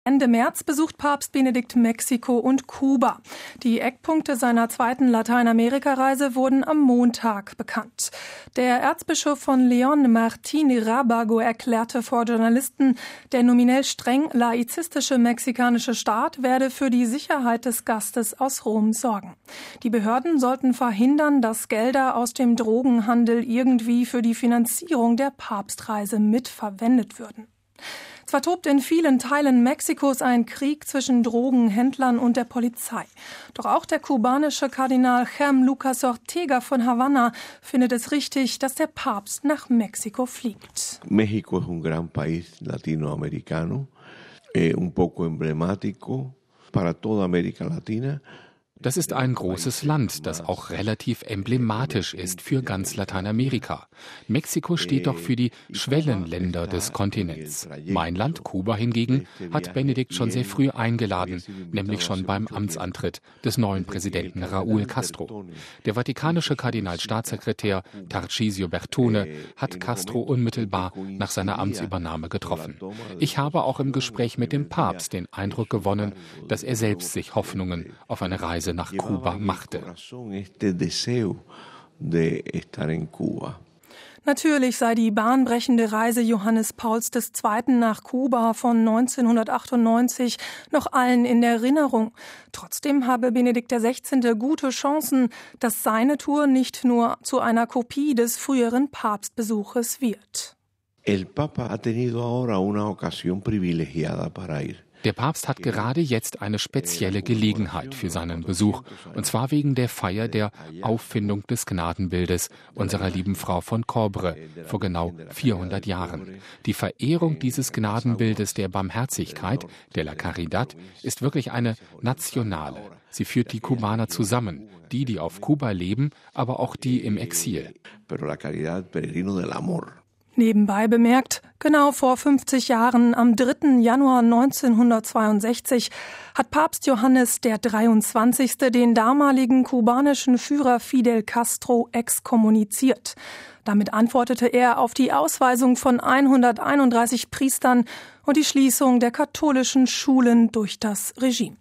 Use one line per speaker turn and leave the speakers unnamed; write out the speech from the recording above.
Ende März besucht Papst Benedikt Mexiko und Kuba. Die Eckpunkte seiner zweiten Lateinamerika-Reise wurden am Montag bekannt. Der Erzbischof von León, Martín Rábago, erklärte vor Journalisten, der nominell streng laizistische mexikanische Staat werde für die Sicherheit des Gastes aus Rom sorgen. Die Behörden sollten verhindern, dass Gelder aus dem Drogenhandel irgendwie für die Finanzierung der Papstreise mitverwendet würden. Zwar tobt in vielen Teilen Mexikos ein Krieg zwischen Drogenhändlern und der Polizei. Doch auch der kubanische Kardinal Germ Lucas Ortega von Havanna findet es richtig, dass der Papst nach Mexiko fliegt.
México es un gran país latinoamericano, un poco emblemático para toda América Latina.
Das ist ein großes Land, das auch relativ emblematisch ist für ganz Lateinamerika. Mexiko steht doch für die Schwellenländer des Kontinents. Mein Land, Kuba hingegen, hat Benedikt schon sehr früh eingeladen, nämlich schon beim Amtsantritt des neuen Präsidenten Raúl Castro. Der vatikanische Kardinalstaatssekretär Tarcisio Bertone hat Castro unmittelbar nach seiner Amtsübernahme getroffen. Ich habe auch im Gespräch mit dem Papst den Eindruck gewonnen, dass er selbst sich Hoffnungen auf eine Reise nach Kuba machte.
Natürlich sei die bahnbrechende Reise Johannes Pauls II. Nach Kuba von 1998 noch allen in Erinnerung. Trotzdem habe Benedikt XVI. Gute Chancen, dass seine Tour nicht nur zu einer Kopie des früheren Papstbesuches wird.
El Papa ha tenido ahora una ocasión privilegiada para ir.
Der Papst hat gerade jetzt eine spezielle Gelegenheit für seinen Besuch, und zwar wegen der Feier der Auffindung des Gnadenbildes unserer lieben Frau von Corbres vor genau 400 Jahren. Die Verehrung dieses Gnadenbildes der Barmherzigkeit, der La Caridad, ist wirklich eine nationale. Sie führt die Kubaner zusammen, die auf Kuba leben, aber auch die im Exil.
Nebenbei bemerkt, genau vor 50 Jahren, am 3. Januar 1962, hat Papst Johannes der 23. den damaligen kubanischen Führer Fidel Castro exkommuniziert. Damit antwortete er auf die Ausweisung von 131 Priestern und die Schließung der katholischen Schulen durch das Regime.